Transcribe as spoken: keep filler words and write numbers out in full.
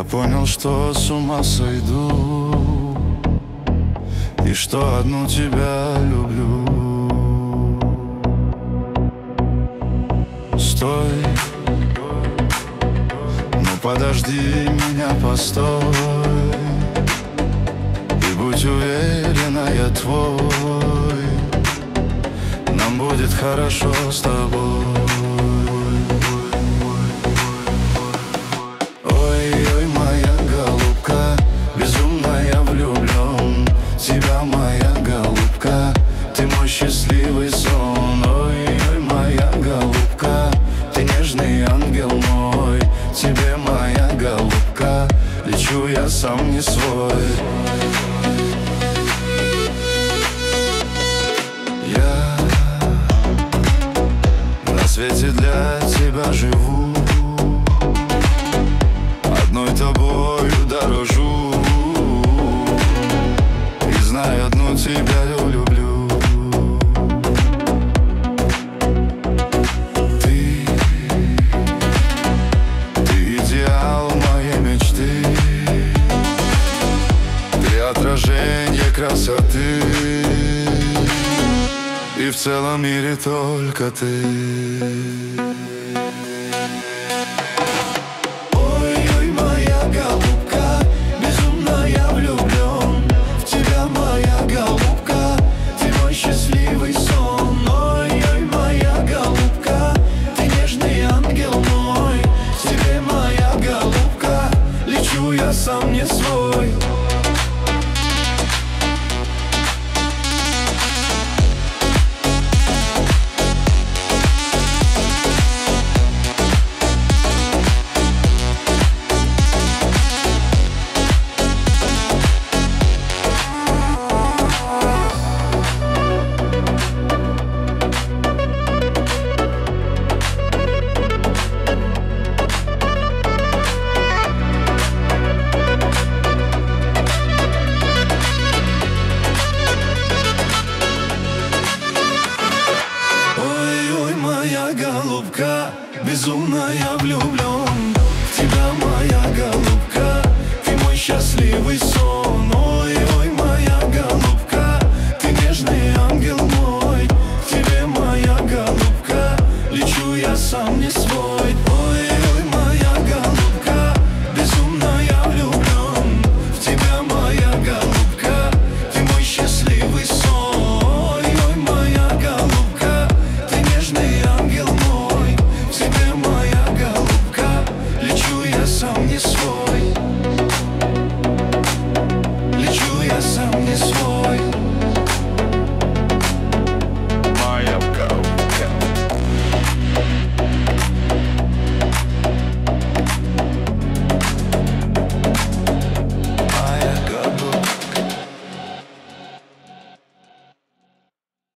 понял, что с ума сойду, и что одну тебя люблю. Стой, ну подожди меня, постой, и будь уверена, я твой. Нам будет хорошо с тобой. Ой-ой, моя голубка, безумно я влюблен в тебя, моя голубка, ты мой счастливый сон. Ой-ой, моя голубка, ты нежный ангел мой, тебе, моя голубка, лечу я сам не свой. Я на свете для тебя живу, одной тобою дорожу, и знаю, одну тебя люблю. Ты, ты идеал моей мечты, ты отражение красоты, и в целом мире только ты. Ой-ой, моя голубка, безумно я влюблен в тебя, моя голубка, ты мой счастливый сон. Ой-ой, моя голубка, ты нежный ангел мой, тебе, моя голубка, лечу я сам не свой. Моя голубка, безумно я влюблен в тебя, моя голубка, ты мой счастливый сон.